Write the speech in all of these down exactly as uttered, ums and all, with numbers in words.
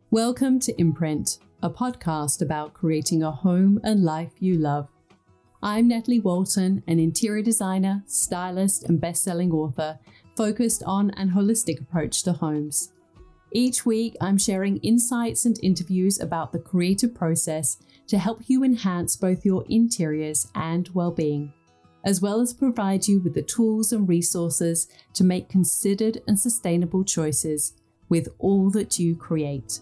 Welcome to Imprint, a podcast about creating a home and life you love. I'm Natalie Walton, an interior designer, stylist, and best-selling author focused on an holistic approach to homes. Each week, I'm sharing insights and interviews about the creative process to help you enhance both your interiors and well-being, as well as provide you with the tools and resources to make considered and sustainable choices with all that you create.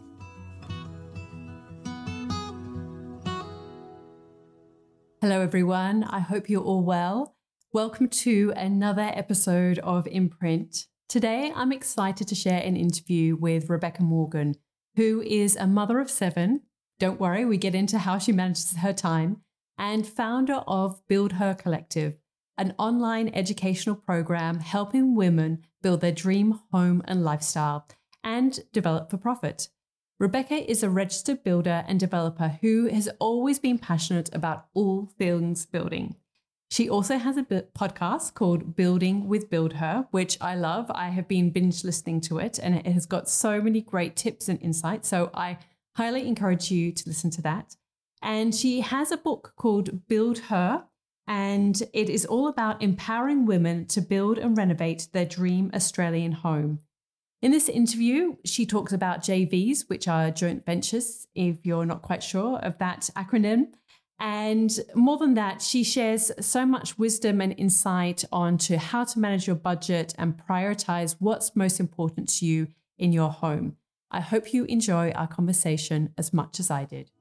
Hello everyone, I hope you're all well. Welcome to another episode of Imprint. Today I'm excited to share an interview with Rebecca Morgan, who is a mother of seven. Don't worry, we get into how she manages her time, and founder of Build Her Collective, an online educational program helping women build their dream home and lifestyle and develop for profit. Rebecca is a registered builder and developer who has always been passionate about all things building. She also has a podcast called Building with Build Her, which I love. I have been binge listening to it and it has got so many great tips and insights. So I highly encourage you to listen to that. And she has a book called Build Her, and it is all about empowering women to build and renovate their dream Australian home. In this interview, she talks about J Vs, which are joint ventures, if you're not quite sure of that acronym. And more than that, she shares so much wisdom and insight onto how to manage your budget and prioritize what's most important to you in your home. I hope you enjoy our conversation as much as I did.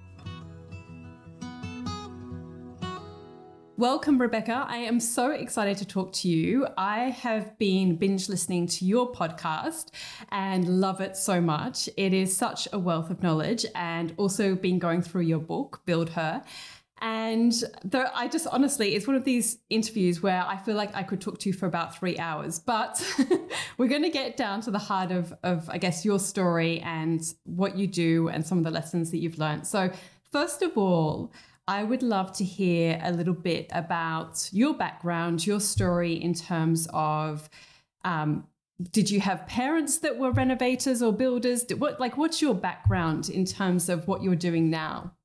Welcome, Rebecca. I am so excited to talk to you. I have been binge listening to your podcast and love it so much. It is such a wealth of knowledge, and also been going through your book, Build Her. And though I just honestly, it's one of these interviews where I feel like I could talk to you for about three hours, but we're going to get down to the heart of, of, I guess, your story and what you do and some of the lessons that you've learned. So first of all, I would love to hear a little bit about your background, your story in terms of, um, did you have parents that were renovators or builders? Did, what, like, what's your background in terms of what you're doing now?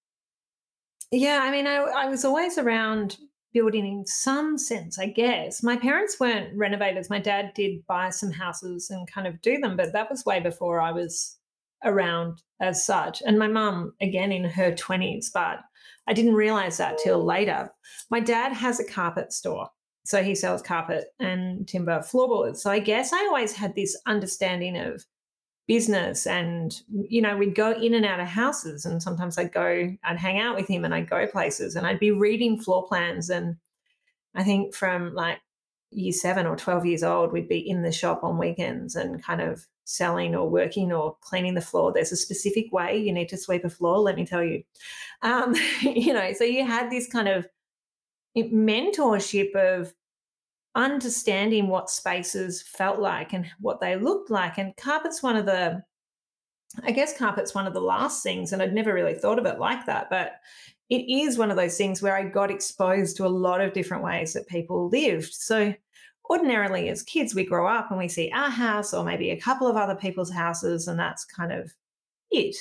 Yeah, I mean, I, I was always around building in some sense, I guess. My parents weren't renovators. My dad did buy some houses and kind of do them, but that was way before I was around as such. And my mum, again, in her twenties, but I didn't realize that till later. My dad has a carpet store, so he sells carpet and timber floorboards. So I guess I always had this understanding of business, and, you know, we'd go in and out of houses, and sometimes I'd go, I'd hang out with him and I'd go places and I'd be reading floor plans. And I think from like year seven or twelve years old, we'd be in the shop on weekends and kind of selling or working or cleaning the floor. There's a specific way you need to sweep a floor, let me tell you. Um, you know, so you had this kind of mentorship of understanding what spaces felt like and what they looked like. And carpet's one of the, I guess carpet's one of the last things, and I'd never really thought of it like that, but it is one of those things where I got exposed to a lot of different ways that people lived. So ordinarily as kids, we grow up and we see our house or maybe a couple of other people's houses, and that's kind of it.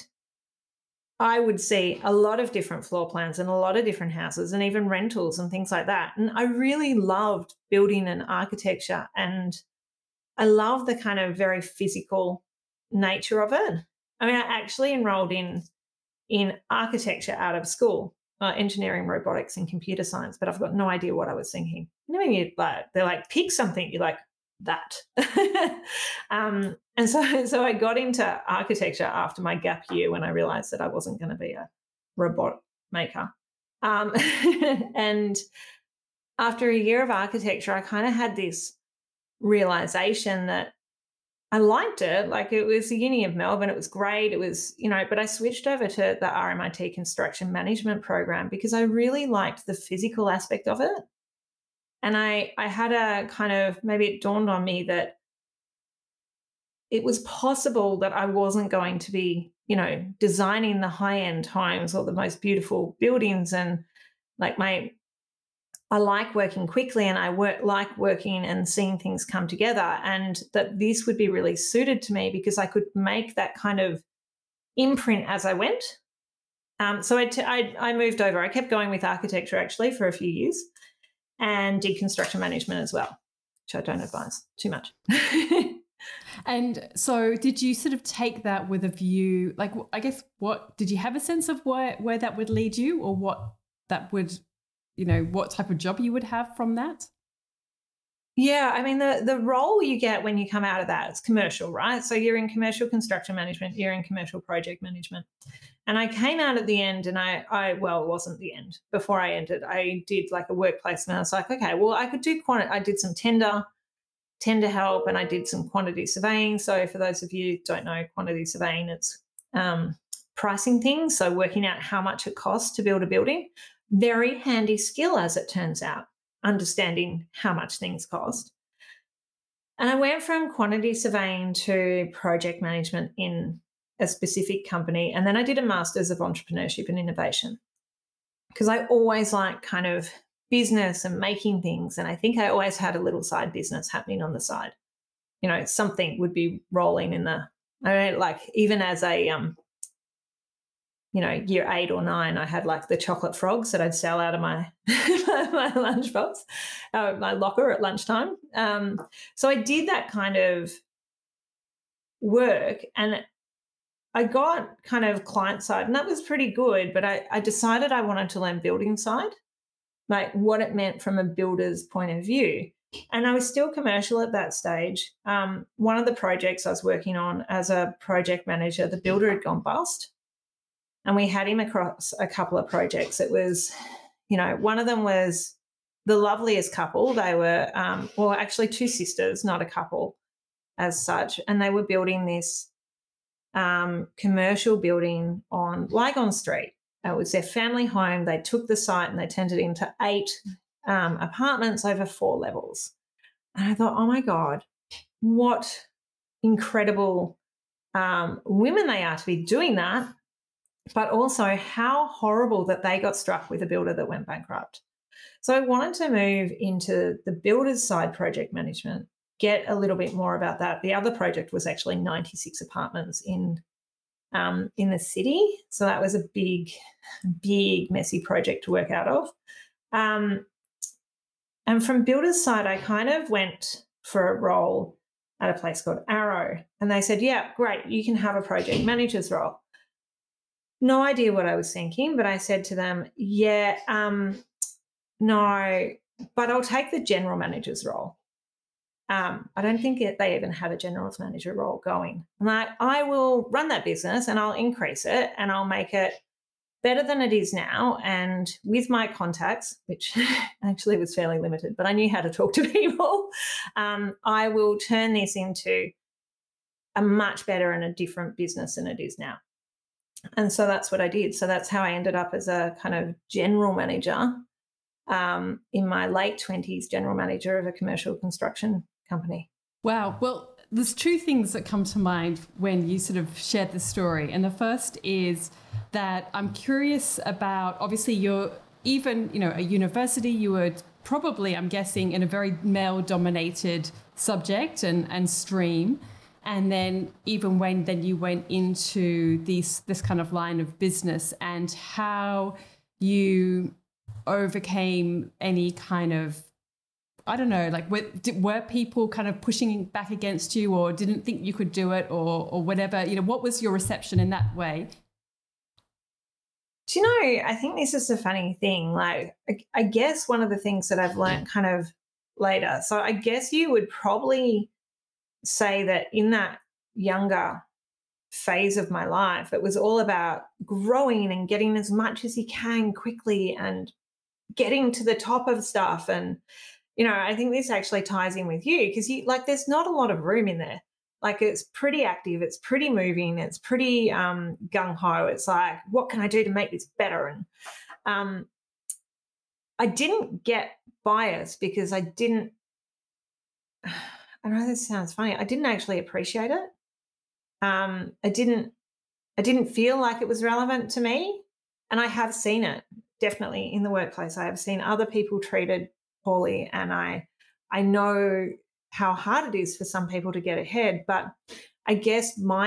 I would see a lot of different floor plans and a lot of different houses and even rentals and things like that. And I really loved building and architecture, and I love the kind of very physical nature of it. I mean, I actually enrolled in, in architecture out of school. Uh, engineering, robotics, and computer science, but I've got no idea what I was thinking. You know, when you like, they're like, pick something, you're like, that. um, and so, so I got into architecture after my gap year when I realized that I wasn't going to be a robot maker. Um, and after a year of architecture, I kind of had this realization that I liked it. Like, it was the Uni of Melbourne. It was great. It was, you know, but I switched over to the R M I T construction management program because I really liked the physical aspect of it. And I, I had a kind of, maybe it dawned on me that it was possible that I wasn't going to be, you know, designing the high-end homes or the most beautiful buildings. And like my, I like working quickly, and I work like working and seeing things come together, and that this would be really suited to me because I could make that kind of imprint as I went. Um, so I, t- I, I moved over. I kept going with architecture actually for a few years and did construction management as well, which I don't advise too much. And so did you sort of take that with a view, like, I guess, what, did you have a sense of where, where that would lead you, or what that would, you know, what type of job you would have from that? Yeah, I mean, the the role you get when you come out of that is commercial, right? So you're in commercial construction management, you're in commercial project management. And I came out at the end and I, I well, it wasn't the end. Before I ended, I did like a workplace and I was like, okay, well, I could do quantity. I did some tender, tender help and I did some quantity surveying. So for those of you who don't know quantity surveying, it's um, pricing things. So working out how much it costs to build a building. Very handy skill, as it turns out, understanding how much things cost. And I went from quantity surveying to project management in a specific company. And then I did a master's of entrepreneurship and innovation because I always like kind of business and making things. And I think I always had a little side business happening on the side. You know, something would be rolling in the, I mean, like even as a, um, you know, year eight or nine, I had like the chocolate frogs that I'd sell out of my my lunchbox, uh, my locker at lunchtime. Um, so I did that kind of work, and I got kind of client side, and that was pretty good. But I, I decided I wanted to learn building side, like what it meant from a builder's point of view. And I was still commercial at that stage. Um, one of the projects I was working on as a project manager, the builder had gone bust. And we had him across a couple of projects. It was, you know, one of them was the loveliest couple. They were, um, well, actually two sisters, not a couple as such. And they were building this um, commercial building on Lygon Street. It was their family home. They took the site and they turned it into eight um, apartments over four levels. And I thought, oh my God, what incredible um, women they are to be doing that. But also how horrible that they got struck with a builder that went bankrupt. So I wanted to move into the builder's side project management, get a little bit more about that. The other project was actually ninety-six apartments in, um, in the city. So that was a big, big, messy project to work out of. Um, and from builder's side, I kind of went for a role at a place called Arrow. And they said, yeah, great, you can have a project manager's role. No idea what I was thinking, but I said to them, yeah, um, no, but I'll take the general manager's role. Um, I don't think it, they even had a general manager role going. I'm like, I will run that business and I'll increase it and I'll make it better than it is now. And with my contacts, which actually was fairly limited, but I knew how to talk to people, um, I will turn this into a much better and a different business than it is now. And so that's what I did. So that's how I ended up as a kind of general manager um, in my late twenties, general manager of a commercial construction company. Wow. Well, there's two things that come to mind when you sort of shared the story. And the first is that I'm curious about, obviously you're even, you know, a university, you were probably, I'm guessing, in a very male dominated subject and, and stream. And then even when then you went into this this kind of line of business, and how you overcame any kind of, I don't know, like were, were people kind of pushing back against you or didn't think you could do it or or whatever? You know, what was your reception in that way? Do you know, I think this is a funny thing. Like, I, I guess one of the things that I've learned kind of later. So I guess you would probably say that in that younger phase of my life, it was all about growing and getting as much as you can quickly and getting to the top of stuff. And, you know, I think this actually ties in with you because you like there's not a lot of room in there. Like it's pretty active, it's pretty moving, it's pretty um, gung-ho. It's like, what can I do to make this better? And um, I didn't get biased because I didn't I know this sounds funny. I didn't actually appreciate it. Um, I didn't. I didn't feel like it was relevant to me, and I have seen it definitely in the workplace. I have seen other people treated poorly, and I, I know how hard it is for some people to get ahead. But I guess my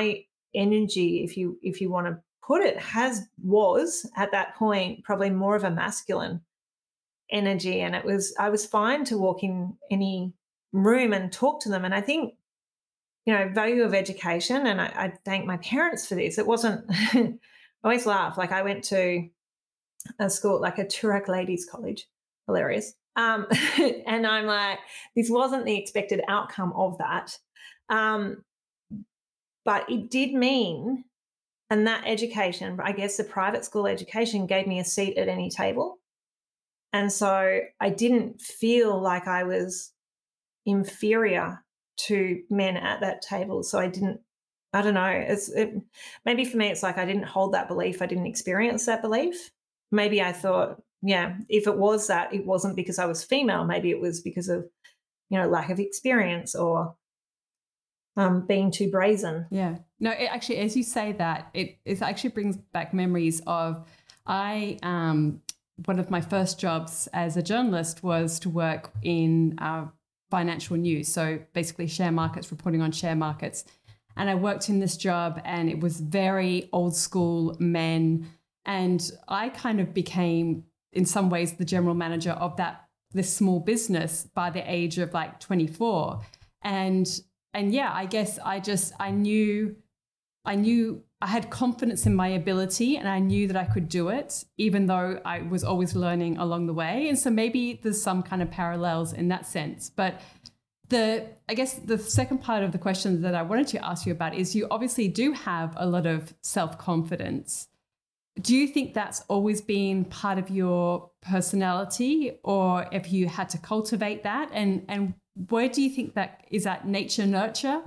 energy, if you if you want to put it, has was at that point probably more of a masculine energy. And it was I was fine to walk in any room and talk to them. And I think, you know, value of education, and I, I thank my parents for this. It wasn't I always laugh. Like I went to a school, like a Turak ladies college, hilarious. Um, and I'm like, this wasn't the expected outcome of that. Um, but it did mean, and that education, I guess the private school education gave me a seat at any table. And so I didn't feel like I was inferior to men at that table. So I didn't, I don't know, it's it, maybe for me, it's like I didn't hold that belief. I didn't experience that belief. Maybe I thought, yeah, if it was that, it wasn't because I was female. Maybe it was because of, you know, lack of experience or um, being too brazen. Yeah. No, it actually, as you say that, it, it actually brings back memories of I, um, one of my first jobs as a journalist was to work in uh, financial news. So basically share markets, reporting on share markets. And I worked in this job and it was very old school men. And I kind of became, in some ways, the general manager of that this small business by the age of like twenty-four. And and yeah, I guess I just I knew I knew I had confidence in my ability and I knew that I could do it, even though I was always learning along the way. And so maybe there's some kind of parallels in that sense. But the I guess the second part of the question that I wanted to ask you about is you obviously do have a lot of self-confidence. Do you think that's always been part of your personality, or if you had to cultivate that? And and where do you think that is, that nature nurture?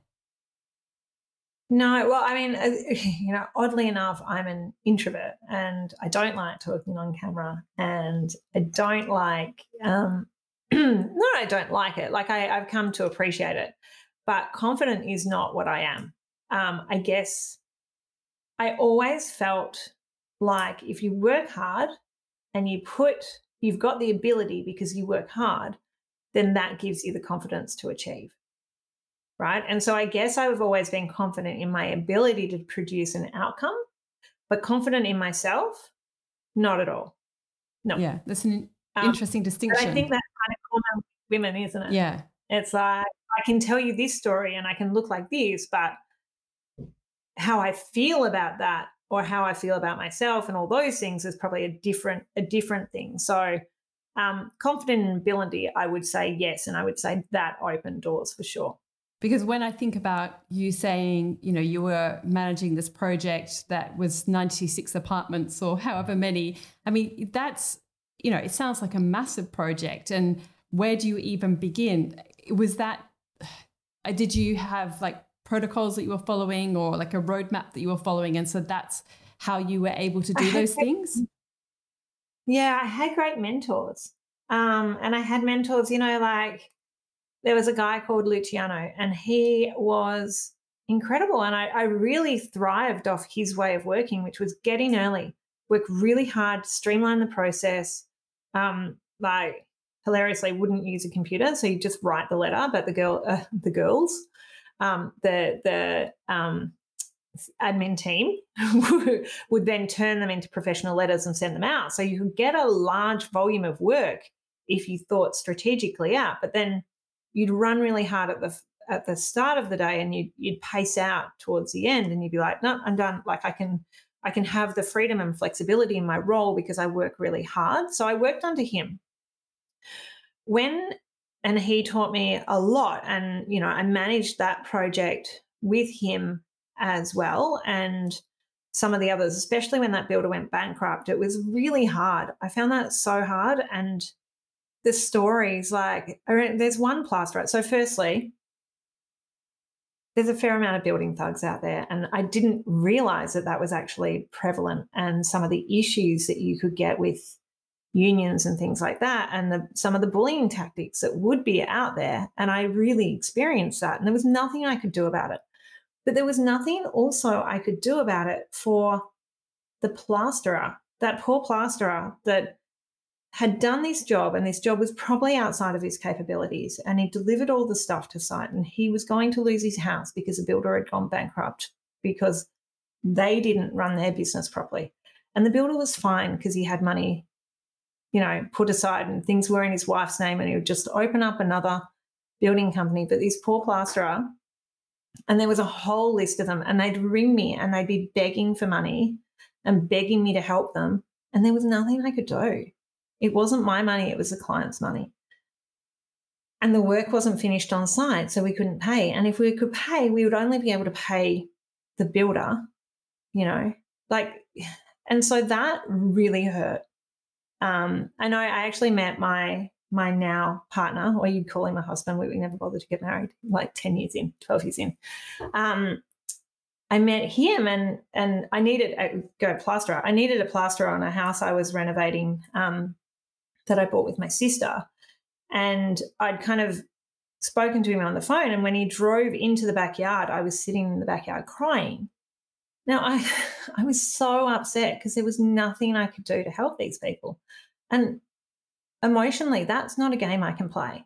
No, well, I mean, uh, you know, oddly enough, I'm an introvert and I don't like talking on camera, and I don't like, um, no, I don't like it. Like I, I've come to appreciate it, but confident is not what I am. Um, I guess I always felt like if you work hard and you put, you've got the ability because you work hard, then that gives you the confidence to achieve. Right. And so I guess I've always been confident in my ability to produce an outcome, but confident in myself, not at all. No. Yeah, that's an Um, interesting but distinction. I think that's kind of common with women, isn't it? Yeah. It's like I can tell you this story and I can look like this, but how I feel about that or how I feel about myself and all those things is probably a different a different thing. So um, confident in ability, I would say yes, and I would say that opened doors for sure. Because when I think about you saying, you know, you were managing this project that was ninety-six apartments or however many, I mean, that's, you know, it sounds like a massive project. And where do you even begin? Was that, did you have like protocols that you were following or like a roadmap that you were following? And so that's how you were able to do those things? Yeah, I had great mentors. Um, and I had mentors, you know, like there was a guy called Luciano and he was incredible. And I, I really thrived off his way of working, which was get in early, work really hard, streamline the process. Um, like hilariously wouldn't use a computer. So you just write the letter, but the girl, uh, the girls, um, the, the, um, admin team would then turn them into professional letters and send them out. So you could get a large volume of work if you thought strategically out, but then you'd run really hard at the at the start of the day and you'd, you'd pace out towards the end and you'd be like, no, I'm done. Like I can I can have the freedom and flexibility in my role because I work really hard. So I worked under him. When and he taught me a lot, and you know, I managed that project with him as well, and some of the others, especially when that builder went bankrupt. It was really hard. I found that so hard. And the stories, like, there's one plasterer. So firstly, there's a fair amount of building thugs out there, and I didn't realize that that was actually prevalent, and some of the issues that you could get with unions and things like that, and the, some of the bullying tactics that would be out there. And I really experienced that, and there was nothing I could do about it. But there was nothing also I could do about it for the plasterer, that poor plasterer that had done this job, and this job was probably outside of his capabilities, and he delivered all the stuff to site, and he was going to lose his house because the builder had gone bankrupt because they didn't run their business properly. And the builder was fine because he had money, you know, put aside and things were in his wife's name and he would just open up another building company. But this poor plasterer, and there was a whole list of them, and they'd ring me and they'd be begging for money and begging me to help them. And there was nothing I could do. It wasn't my money, it was the client's money. And the work wasn't finished on site, so we couldn't pay. And if we could pay, we would only be able to pay the builder, you know, like, and so that really hurt. Um, I know I actually met my my now partner, or you'd call him a husband. We, we never bothered to get married, like ten years in, twelve years in. Um, I met him and and I needed a go plasterer. I needed a plasterer on a house I was renovating um, that I bought with my sister. And I'd kind of spoken to him on the phone. And when he drove into the backyard, I was sitting in the backyard crying. Now, I, I was so upset because there was nothing I could do to help these people. And emotionally, that's not a game I can play.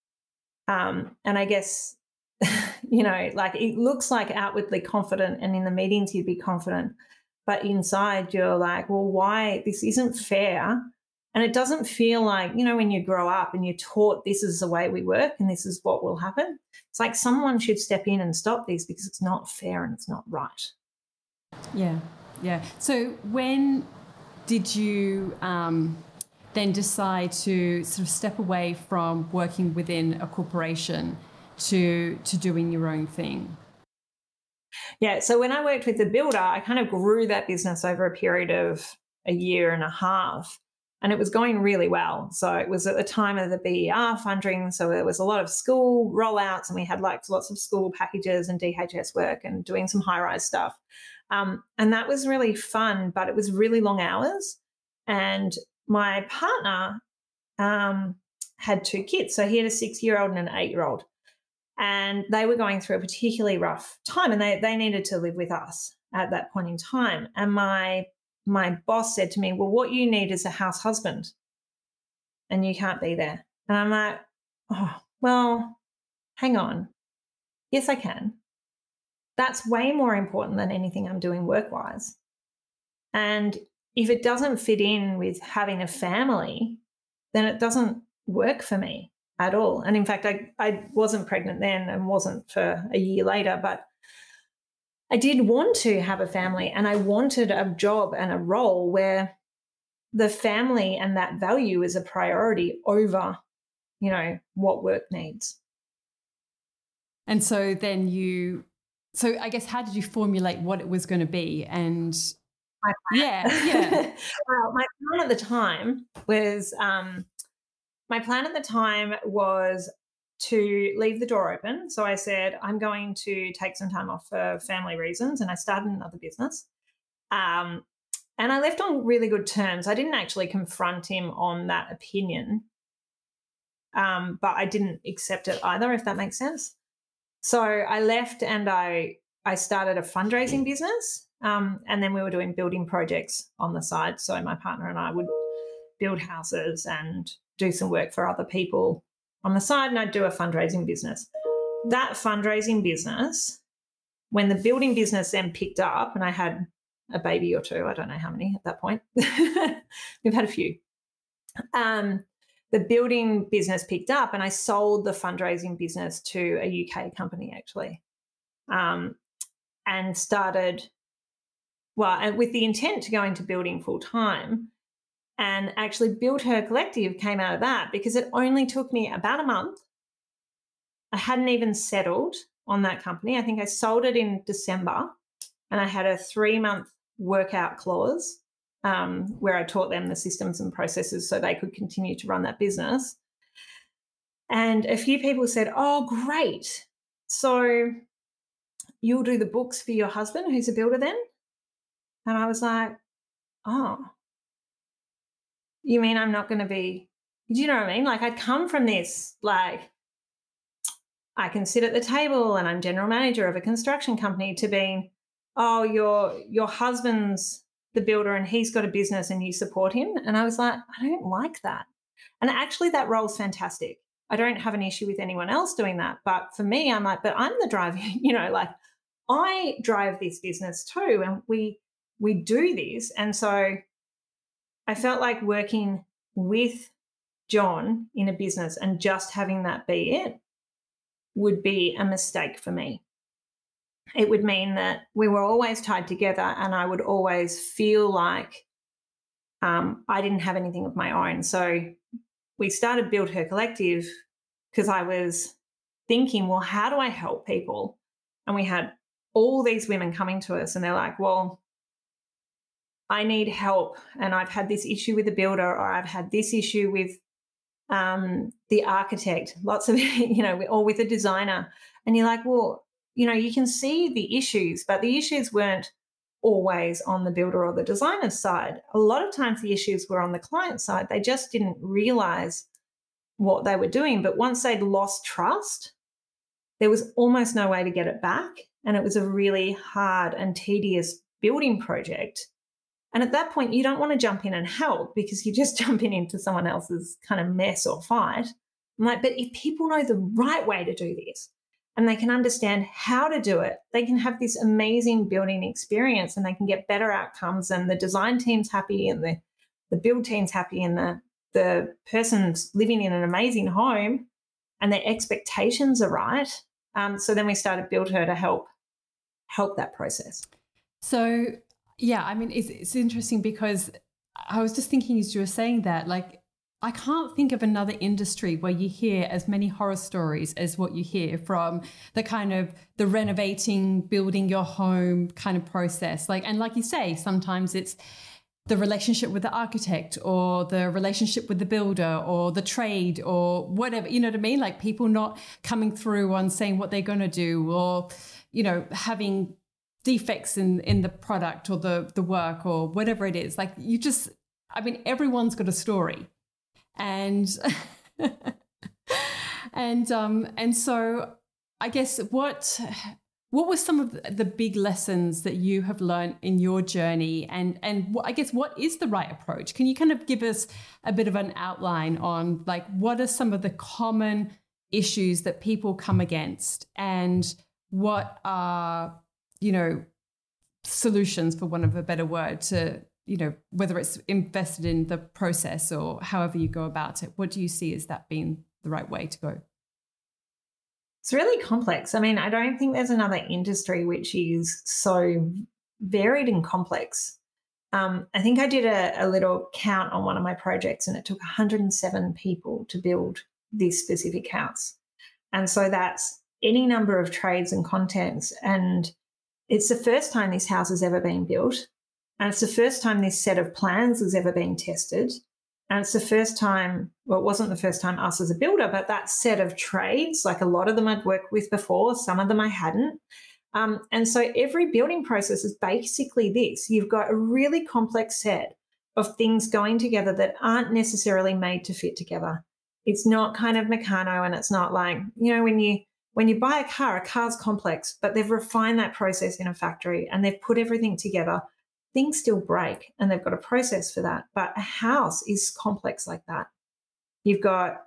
Um, and I guess, you know, like it looks like outwardly confident and in the meetings you'd be confident, but inside you're like, well, why? This isn't fair. And it doesn't feel like, you know, when you grow up and you're taught this is the way we work and this is what will happen. It's like someone should step in and stop this because it's not fair and it's not right. Yeah, yeah. So when did you um, then decide to sort of step away from working within a corporation to to doing your own thing? Yeah, so when I worked with the builder, I kind of grew that business over a period of a year and a half. And it was going really well. So it was at the time of the B E R funding. So there was a lot of school rollouts and we had like lots of school packages and D H S work and doing some high-rise stuff. Um, and that was really fun, but it was really long hours. And my partner um, had two kids. So he had a six-year-old and an eight-year-old. And they were going through a particularly rough time and they, they needed to live with us at that point in time. And my my boss said to me, well, what you need is a house husband and you can't be there. And I'm like, oh, well, hang on. Yes, I can. That's way more important than anything I'm doing work-wise. And if it doesn't fit in with having a family, then it doesn't work for me at all. And in fact, I, I wasn't pregnant then and wasn't for a year later, but I did want to have a family and I wanted a job and a role where the family and that value is a priority over, you know, what work needs. And so then you, so I guess how did you formulate what it was going to be? And my plan. yeah, yeah. Well, my plan at the time was, um, my plan at the time was to leave the door open. So I said, I'm going to take some time off for family reasons. And I started another business. Um, and I left on really good terms. I didn't actually confront him on that opinion, um, but I didn't accept it either, if that makes sense. So I left and I, I started a fundraising business. Um, and then we were doing building projects on the side. So my partner and I would build houses and do some work for other people on the side, and I'd do a fundraising business. That fundraising business, when the building business then picked up, and I had a baby or two, I don't know how many at that point. We've had a few. Um, the building business picked up and I sold the fundraising business to a U K company actually, um, and started, well, and with the intent to go into building full time. And actually Build Her Collective came out of that because it only took me about a month. I hadn't even settled on that company. I think I sold it in December and I had a three-month workout clause um, where I taught them the systems and processes so they could continue to run that business. And a few people said, oh, great. So you'll do the books for your husband who's a builder then? And I was like, oh. You mean I'm not going to be, do you know what I mean? Like I'd come from this, like I can sit at the table and I'm general manager of a construction company to being, oh, your your husband's the builder and he's got a business and you support him. And I was like, I don't like that. And actually that role's fantastic. I don't have an issue with anyone else doing that. But for me, I'm like, but I'm the driver, you know, like I drive this business too, and we we do this. And so I felt like working with John in a business and just having that be it would be a mistake for me. It would mean that we were always tied together and I would always feel like um, I didn't have anything of my own. So we started Build Her Collective because I was thinking, well, how do I help people? And we had all these women coming to us and they're like, well, I need help and I've had this issue with the builder, or I've had this issue with um, the architect, lots of, you know, or with a designer. And you're like, well, you know, you can see the issues, but the issues weren't always on the builder or the designer's side. A lot of times the issues were on the client side. They just didn't realize what they were doing. But once they'd lost trust, there was almost no way to get it back. And it was a really hard and tedious building project. And at that point, you don't want to jump in and help because you're just jumping into someone else's kind of mess or fight. I'm like, but if people know the right way to do this and they can understand how to do it, they can have this amazing building experience and they can get better outcomes, and the design team's happy and the, the build team's happy and the, the person's living in an amazing home and their expectations are right. Um, so then we started Build Her to help help that process. So yeah, I mean, it's, it's interesting because I was just thinking as you were saying that, like, I can't think of another industry where you hear as many horror stories as what you hear from the kind of the renovating, building your home kind of process. Like, and like you say, sometimes it's the relationship with the architect or the relationship with the builder or the trade or whatever, you know what I mean? Like people not coming through on saying what they're going to do, or, you know, having defects in, in the product or the, the work or whatever it is. Like you just, I mean, everyone's got a story. And, and, um, and so I guess what, what were some of the big lessons that you have learned in your journey? And, and what, I guess, what is the right approach? Can you kind of give us a bit of an outline on like, what are some of the common issues that people come against, and what are, you know, solutions, for want of a better word, to, you know, whether it's invested in the process or however you go about it? What do you see as that being the right way to go? It's really complex. I mean, I don't think there's another industry which is so varied and complex. Um, I think I did a, a little count on one of my projects and it took one hundred seven people to build this specific house. And so that's any number of trades and contents. And it's the first time this house has ever been built. And it's the first time this set of plans has ever been tested. And it's the first time, well, it wasn't the first time us as a builder, but that set of trades, like a lot of them I'd worked with before, some of them I hadn't. Um, and so every building process is basically this. You've got a really complex set of things going together that aren't necessarily made to fit together. It's not kind of Meccano, and it's not like, you know, when you when you buy a car, a car's complex, but they've refined that process in a factory and they've put everything together. Things still break and they've got a process for that. But a house is complex like that. You've got,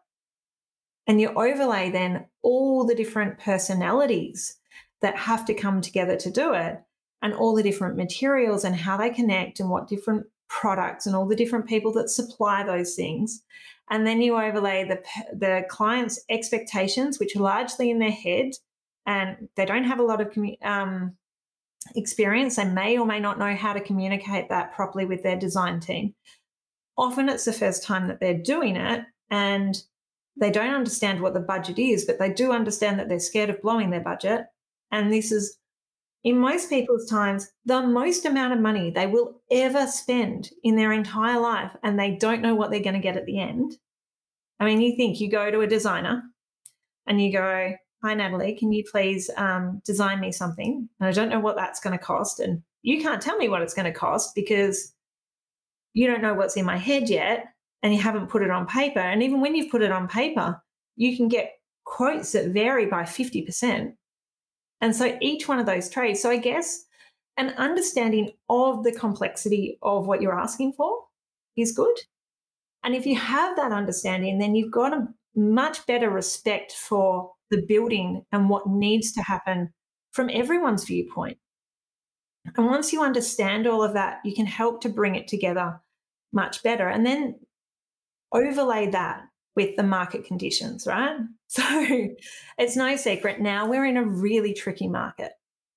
and you overlay then all the different personalities that have to come together to do it, and all the different materials and how they connect and what different products and all the different people that supply those things. And then you overlay the, the client's expectations, which are largely in their head, and they don't have a lot of commu- um, experience. They may or may not know how to communicate that properly with their design team. Often it's the first time that they're doing it and they don't understand what the budget is, but they do understand that they're scared of blowing their budget. And this is, in most people's times, the most amount of money they will ever spend in their entire life, and they don't know what they're going to get at the end. I mean, you think you go to a designer and you go, hi, Natalie, can you please um, design me something? And I don't know what that's going to cost. And you can't tell me what it's going to cost because you don't know what's in my head yet and you haven't put it on paper. And even when you've put it on paper, you can get quotes that vary by fifty percent. And so each one of those trades, so I guess an understanding of the complexity of what you're asking for is good. And if you have that understanding, then you've got a much better respect for the building and what needs to happen from everyone's viewpoint. And once you understand all of that, you can help to bring it together much better. And then overlay that with the market conditions, right? So it's no secret now we're in a really tricky market.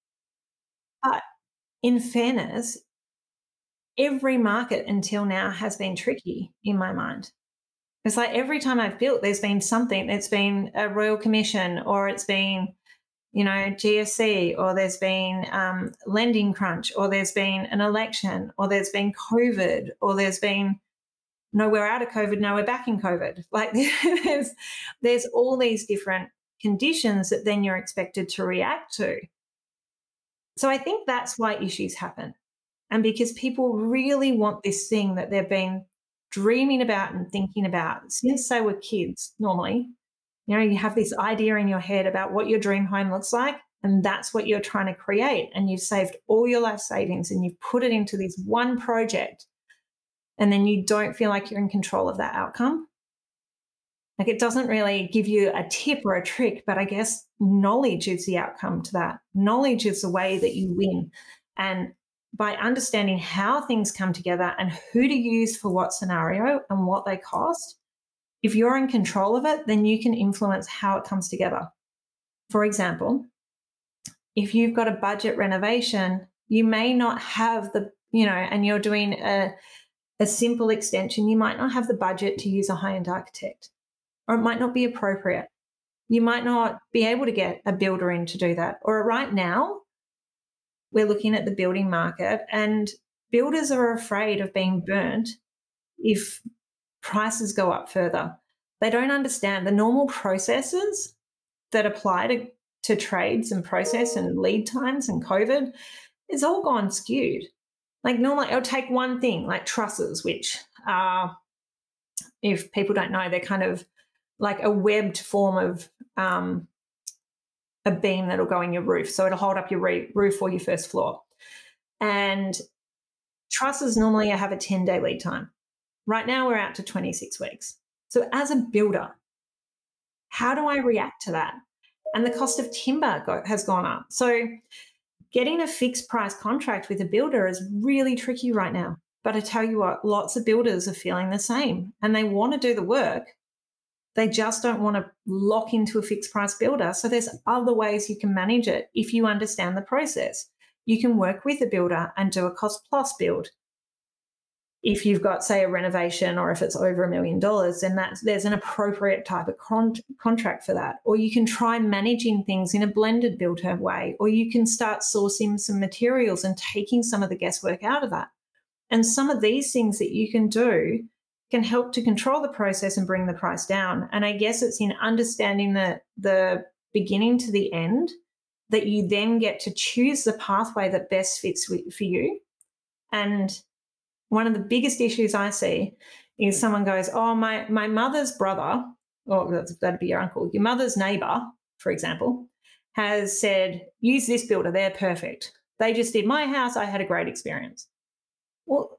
But in fairness, every market until now has been tricky in my mind. It's like every time I've built, there's been something. It's been a Royal Commission, or it's been, you know, G F C, or there's been um, lending crunch, or there's been an election, or there's been COVID, or there's been, no, we're out of COVID, no, we're back in COVID. Like there's, there's all these different conditions that then you're expected to react to. So I think that's why issues happen. And because people really want this thing that they've been dreaming about and thinking about since they were kids, normally. You know, you have this idea in your head about what your dream home looks like, and that's what you're trying to create. And you've saved all your life savings and you've put it into this one project, and then you don't feel like you're in control of that outcome. Like, it doesn't really give you a tip or a trick, but I guess knowledge is the outcome to that. Knowledge is the way that you win. And by understanding how things come together and who to use for what scenario and what they cost, if you're in control of it, then you can influence how it comes together. For example, if you've got a budget renovation, you may not have the, you know, and you're doing a, a simple extension, you might not have the budget to use a high-end architect, or it might not be appropriate. You might not be able to get a builder in to do that. Or right now, we're looking at the building market, and builders are afraid of being burnt if prices go up further. They don't understand the normal processes that apply to, to trades and process and lead times and COVID. It's all gone skewed. Like normally, it'll take one thing, like trusses, which are, if people don't know, they're kind of like a webbed form of um, a beam that'll go in your roof. So it'll hold up your re- roof or your first floor. And trusses normally have a ten-day lead time. Right now we're out to twenty-six weeks. So as a builder, how do I react to that? And the cost of timber go- has gone up. So getting a fixed price contract with a builder is really tricky right now. But I tell you what, lots of builders are feeling the same, and they want to do the work. They just don't want to lock into a fixed price builder. So there's other ways you can manage it if you understand the process. You can work with a builder and do a cost plus build. If you've got, say, a renovation, or if it's over a million dollars, then that's, there's an appropriate type of con- contract for that. Or you can try managing things in a blended builder way, or you can start sourcing some materials and taking some of the guesswork out of that. And some of these things that you can do can help to control the process and bring the price down. And I guess it's in understanding the, the beginning to the end that you then get to choose the pathway that best fits with, for you. And one of the biggest issues I see is someone goes, oh, my, my mother's brother, or that'd be your uncle, your mother's neighbour, for example, has said, use this builder, they're perfect. They just did my house, I had a great experience. Well,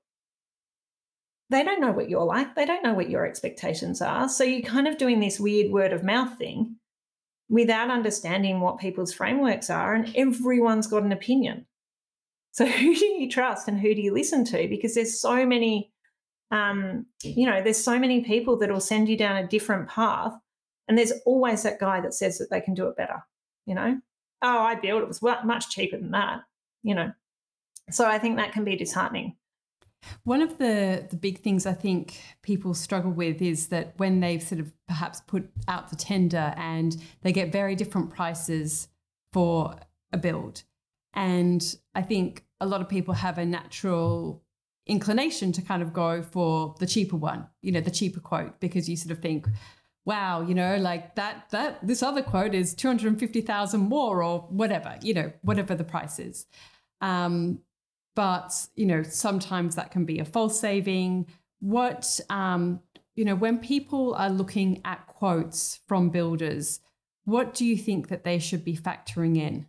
they don't know what you're like. They don't know what your expectations are. So you're kind of doing this weird word of mouth thing without understanding what people's frameworks are, and everyone's got an opinion. So who do you trust and who do you listen to? Because there's so many, um, you know, there's so many people that will send you down a different path, and there's always that guy that says that they can do it better, you know. Oh, I built it, was much cheaper than that, you know. So I think that can be disheartening. One of the, the big things I think people struggle with is that when they've sort of perhaps put out the tender and they get very different prices for a build. And I think a lot of people have a natural inclination to kind of go for the cheaper one, you know, the cheaper quote, because you sort of think, wow, you know, like that, that this other quote is two hundred fifty thousand more, or whatever, you know, whatever the price is. Um, But, you know, sometimes that can be a false saving. What, um, you know, when people are looking at quotes from builders, what do you think that they should be factoring in?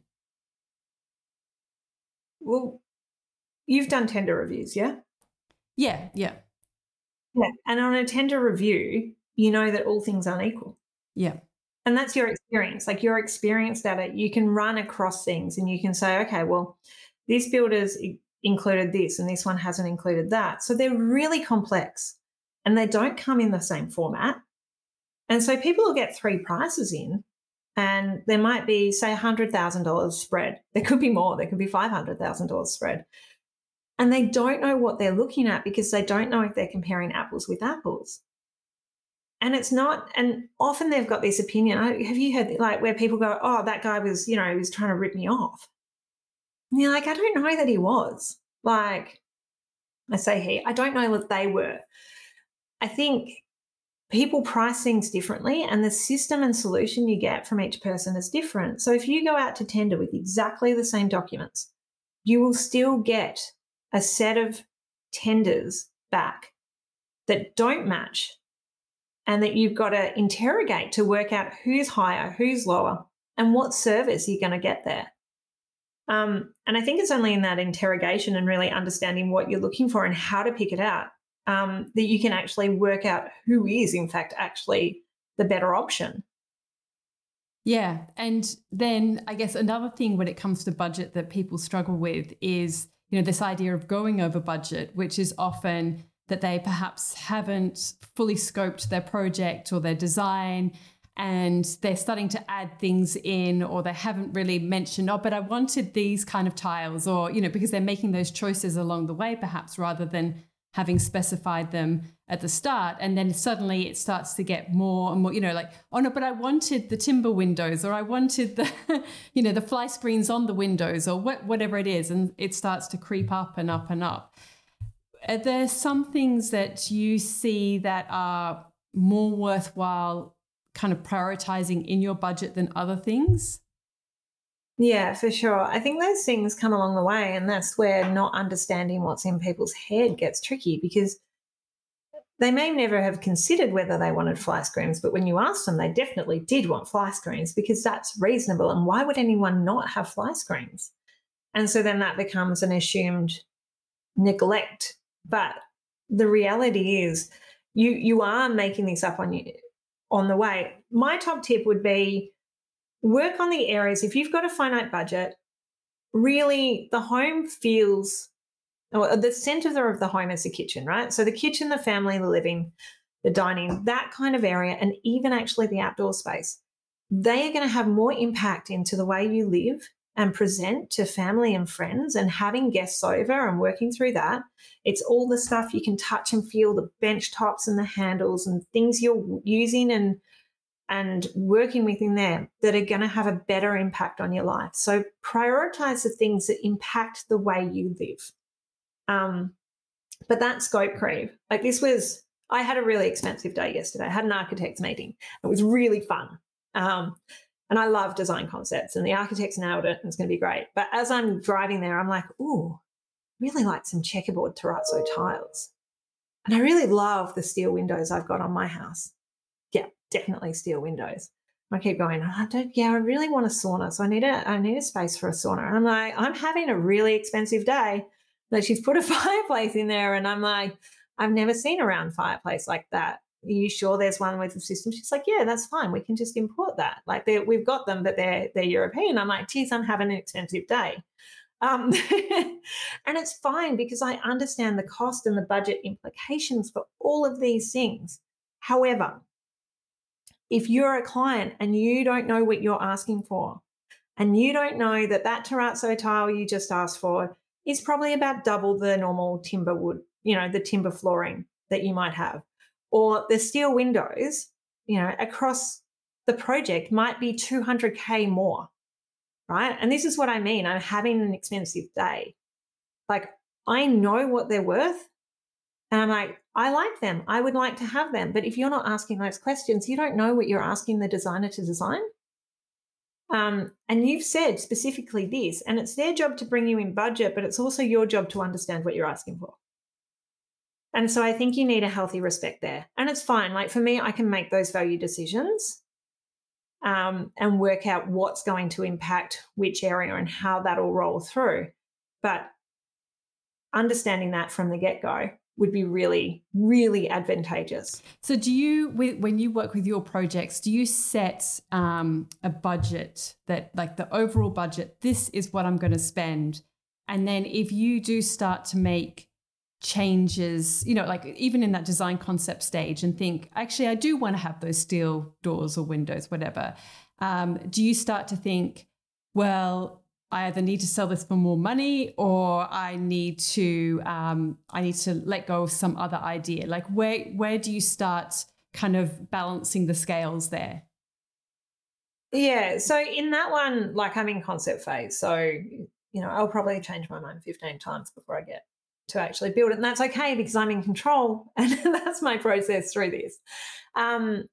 Well, you've done tender reviews, yeah? Yeah, yeah. Yeah. And on a tender review, you know that all things aren't equal. Yeah. And that's your experience. Like you're experienced at it. You can run across things and you can say, okay, well, this builder's i- included this and this one hasn't included that. So they're really complex and they don't come in the same format. And so people will get three prices in and there might be, say, one hundred thousand dollars spread. There could be more, there could be five hundred thousand dollars spread. And they don't know what they're looking at because they don't know if they're comparing apples with apples. And it's not, and often they've got this opinion. I, have you heard like where people go, oh, that guy was, you know, he was trying to rip me off. And you're like, I don't know that he was. Like, I say he, I don't know what they were. I think people price things differently and the system and solution you get from each person is different. So if you go out to tender with exactly the same documents, you will still get a set of tenders back that don't match and that you've got to interrogate to work out who's higher, who's lower, and what service you're going to get there. Um, and I think it's only in that interrogation and really understanding what you're looking for and how to pick it out um, that you can actually work out who is, in fact, actually the better option. Yeah. And then I guess another thing when it comes to budget that people struggle with is, you know, this idea of going over budget, which is often that they perhaps haven't fully scoped their project or their design and they're starting to add things in, or they haven't really mentioned, oh, but I wanted these kind of tiles, or, you know, because they're making those choices along the way, perhaps rather than having specified them at the start. And then suddenly it starts to get more and more, you know, like, oh no, but I wanted the timber windows, or I wanted the, you know, the fly screens on the windows, or what, whatever it is. And it starts to creep up and up and up. Are there some things that you see that are more worthwhile kind of prioritizing in your budget than other things? Yeah, for sure. I think those things come along the way, and that's where not understanding what's in people's head gets tricky because they may never have considered whether they wanted fly screens, but when you ask them, they definitely did want fly screens because that's reasonable. And why would anyone not have fly screens? And so then that becomes an assumed neglect. But the reality is you you are making this up on you on the way. My top tip would be work on the areas. If you've got a finite budget, really the home feels, or the center of the home is the kitchen, right? So the kitchen, the family, the living, the dining, that kind of area, and even actually the outdoor space, they are going to have more impact into the way you live and present to family and friends, and having guests over and working through that. It's all the stuff you can touch and feel, the bench tops and the handles and things you're using and and working with in there that are going to have a better impact on your life. So prioritize the things that impact the way you live. Um, but that scope creep, like this was, I had a really expensive day yesterday. I had an architect's meeting. It was really fun. Um, and I love design concepts and the architects nailed it and it's going to be great. But as I'm driving there, I'm like, ooh, really like some checkerboard terrazzo tiles. And I really love the steel windows I've got on my house. Yeah, definitely steel windows. I keep going, I don't, yeah, I really want a sauna. So I need a, I need a space for a sauna. And I'm like, I'm having a really expensive day. That she's put a fireplace in there. And I'm like, I've never seen a round fireplace like that. Are you sure there's one with the system? She's like, yeah, that's fine. We can just import that. Like we've got them, but they're, they're European. I'm like, geez, I'm having an expensive day. Um, and it's fine because I understand the cost and the budget implications for all of these things. However, if you're a client and you don't know what you're asking for, and you don't know that that terrazzo tile you just asked for is probably about double the normal timber wood, you know, the timber flooring that you might have, or the steel windows, you know, across the project might be two hundred K more, right? And this is what I mean. I'm having an expensive day. Like I know what they're worth. And I'm like, I like them. I would like to have them. But if you're not asking those questions, you don't know what you're asking the designer to design. Um, and you've said specifically this, and it's their job to bring you in budget, but it's also your job to understand what you're asking for. And so I think you need a healthy respect there. And it's fine. Like for me, I can make those value decisions um, and work out what's going to impact which area and how that'll roll through. But understanding that from the get-go would be really, really advantageous. So do you, when you work with your projects, do you set um, a budget that, like the overall budget, this is what I'm going to spend? And then if you do start to make changes, you know, like even in that design concept stage and think, actually, I do want to have those steel doors or windows, whatever. Um, do you start to think, well, I either need to sell this for more money or I need to um, I need to let go of some other idea? Like where where do you start kind of balancing the scales there? Yeah. So in that one, like I'm in concept phase. So, you know, I'll probably change my mind fifteen times before I get to actually build it. And that's okay because I'm in control and that's my process through this. Um,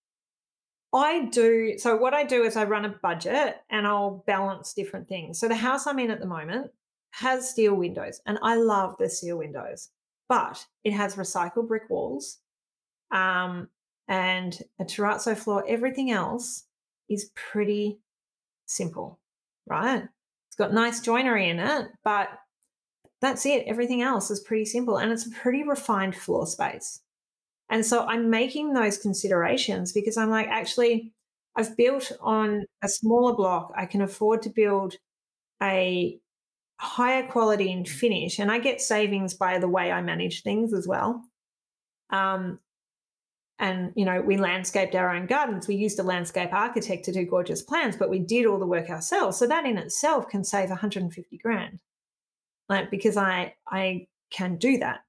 I do. So what I do is I run a budget and I'll balance different things. So the house I'm in at the moment has steel windows and I love the steel windows, but it has recycled brick walls um, and a terrazzo floor. Everything else is pretty simple, right? It's got nice joinery in it, but that's it. Everything else is pretty simple and it's a pretty refined floor space. And so I'm making those considerations because I'm like, actually, I've built on a smaller block. I can afford to build a higher quality and finish. And I get savings by the way I manage things as well. Um, and, you know, we landscaped our own gardens. We used a landscape architect to do gorgeous plans, but we did all the work ourselves. So that in itself can save one hundred fifty grand, like because I I can do that.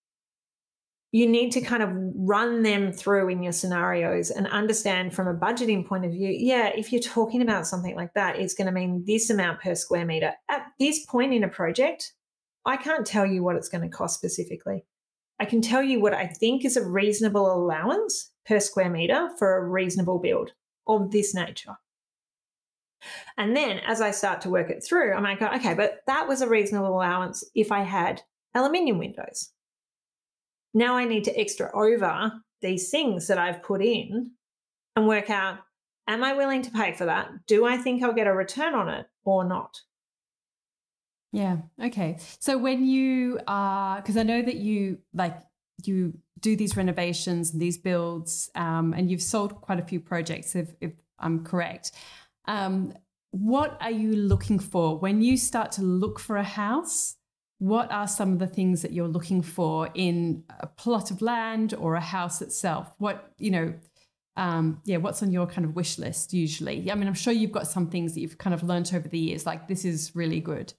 You need to kind of run them through in your scenarios and understand from a budgeting point of view, yeah, if you're talking about something like that, it's going to mean this amount per square meter. At this point in a project, I can't tell you what it's going to cost specifically. I can tell you what I think is a reasonable allowance per square meter for a reasonable build of this nature. And then as I start to work it through, I might go, okay, but that was a reasonable allowance if I had aluminium windows. Now I need to extra over these things that I've put in and work out, am I willing to pay for that? Do I think I'll get a return on it or not? Yeah. Okay. So when you are, because I know that you like you do these renovations and these builds, um, and you've sold quite a few projects, if, if I'm correct. Um, what are you looking for when you start to look for a house? What are some of the things that you're looking for in a plot of land or a house itself? What, you know, um, yeah, what's on your kind of wish list usually? I mean, I'm sure you've got some things that you've kind of learned over the years, like this is really good.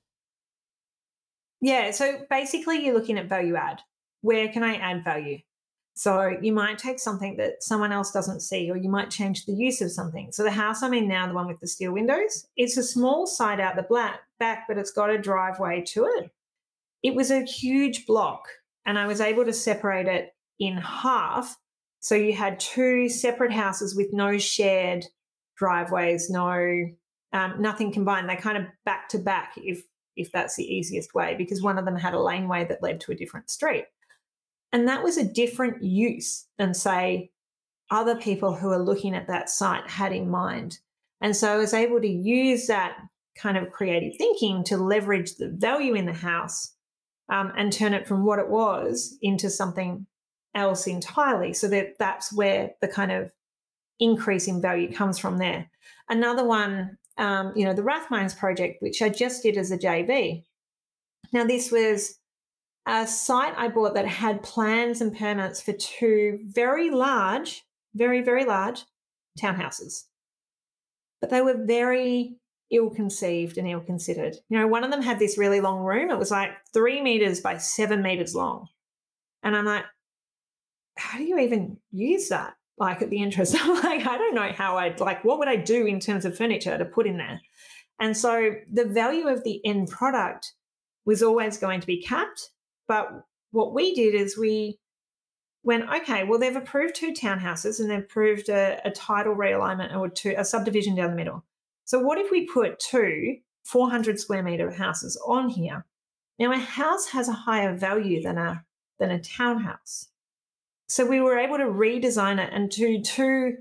Yeah. So basically, you're looking at value add. Where can I add value? So you might take something that someone else doesn't see, or you might change the use of something. So the house I'm in now, the one with the steel windows, it's a small side out the back, but it's got a driveway to it. It was a huge block and I was able to separate it in half. So you had two separate houses with no shared driveways, no um, nothing combined. They kind of back to back, if if that's the easiest way, because one of them had a laneway that led to a different street. And that was a different use than, say, other people who are looking at that site had in mind. And so I was able to use that kind of creative thinking to leverage the value in the house um, and turn it from what it was into something else entirely. So that that's where the kind of increase in value comes from there. Another one, um, you know, the Rathmines project, which I just did as a J V. Now, this was a site I bought that had plans and permits for two very large, very, very large townhouses. But they were very ill-conceived and ill-considered. You know, one of them had this really long room. It was like three meters by seven meters long. And I'm like, how do you even use that? Like at the entrance, I'm like, I don't know how I'd, like, what would I do in terms of furniture to put in there? And so the value of the end product was always going to be capped. But what we did is we went, okay, well, they've approved two townhouses and they've approved a, a title realignment or two, a subdivision down the middle. So what if we put two four hundred square meter houses on here? Now, a house has a higher value than a than a townhouse. So we were able to redesign it and do two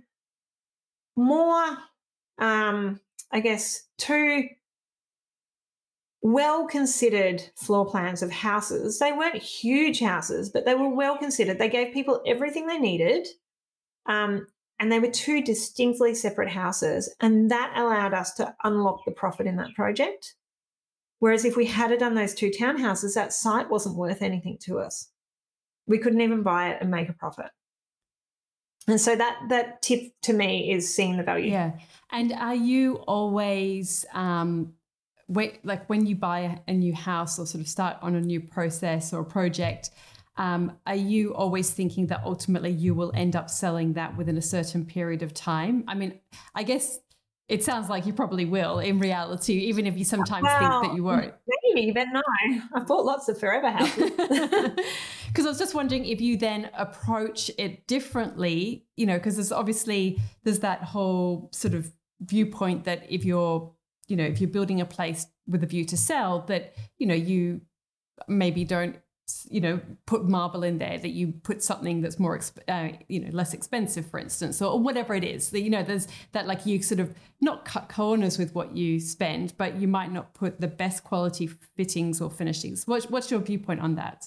more, um, I guess, two well considered floor plans of houses. They weren't huge houses, but they were well considered. They gave people everything they needed. Um, and they were two distinctly separate houses. And that allowed us to unlock the profit in that project. Whereas if we had done those two townhouses, that site wasn't worth anything to us. We couldn't even buy it and make a profit. And so that that tip to me is seeing the value. Yeah. And are you always, um, wait, like when you buy a new house or sort of start on a new process or project, um, are you always thinking that ultimately you will end up selling that within a certain period of time? I mean, I guess it sounds like you probably will in reality, even if you sometimes well, think that you won't. Maybe, but no, I've bought lots of forever houses. Because I was just wondering if you then approach it differently, you know, because there's obviously, there's that whole sort of viewpoint that if you're, you know, if you're building a place with a view to sell, that, you know, you maybe don't, you know, put marble in there, that you put something that's more, exp- uh, you know, less expensive, for instance, or, or whatever it is. That, you know, there's that, like, you sort of not cut corners with what you spend, but you might not put the best quality fittings or finishings. What, what's your viewpoint on that?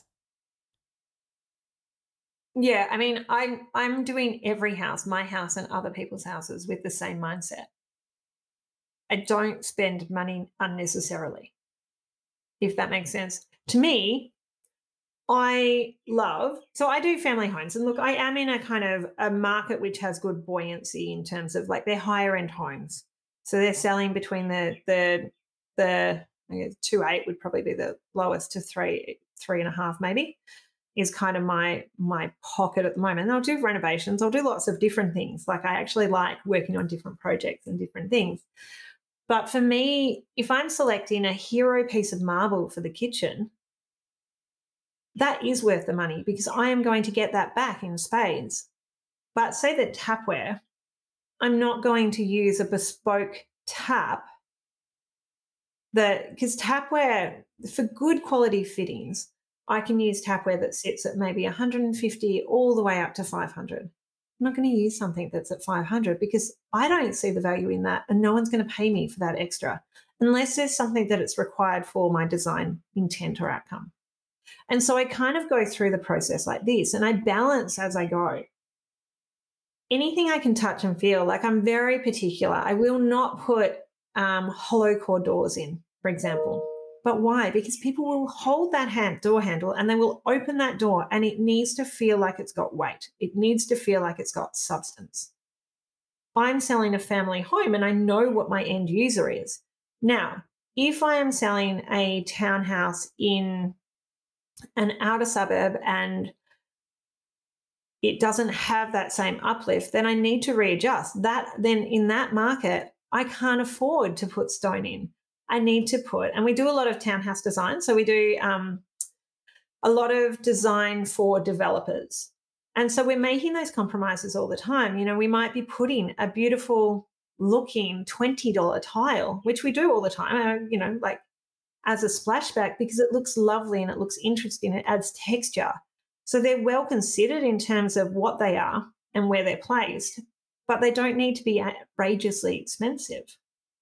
Yeah, I mean, I'm I'm doing every house, my house and other people's houses, with the same mindset. I don't spend money unnecessarily, if that makes sense. To me, I love, so I do family homes. And look, I am in a kind of a market which has good buoyancy in terms of, like, they're higher end homes. So they're selling between the the the I guess two eight would probably be the lowest, to three three and a half maybe, is kind of my my pocket at the moment. And I'll do renovations. I'll do lots of different things. Like, I actually like working on different projects and different things. But for me, if I'm selecting a hero piece of marble for the kitchen, that is worth the money because I am going to get that back in spades. But say that tapware, I'm not going to use a bespoke tap, that because tapware, for good quality fittings, I can use tapware that sits at maybe one hundred fifty all the way up to five hundred. I'm not going to use something that's at five hundred because I don't see the value in that, and no one's going to pay me for that extra unless there's something that it's required for my design intent or outcome. And so I kind of go through the process like this, and I balance as I go. Anything I can touch and feel, like, I'm very particular. I will not put um, hollow core doors in, for example. But why? Because people will hold that hand, door handle and they will open that door, and it needs to feel like it's got weight. It needs to feel like it's got substance. I'm selling a family home and I know what my end user is. Now, if I am selling a townhouse in an outer suburb and it doesn't have that same uplift, then I need to readjust. That then in that market, I can't afford to put stone in. I need to put, and we do a lot of townhouse design. So we do um, a lot of design for developers. And so we're making those compromises all the time. You know, we might be putting a beautiful looking twenty dollars tile, which we do all the time, uh, you know, like as a splashback because it looks lovely and it looks interesting. It adds texture. So they're well considered in terms of what they are and where they're placed, but they don't need to be outrageously expensive.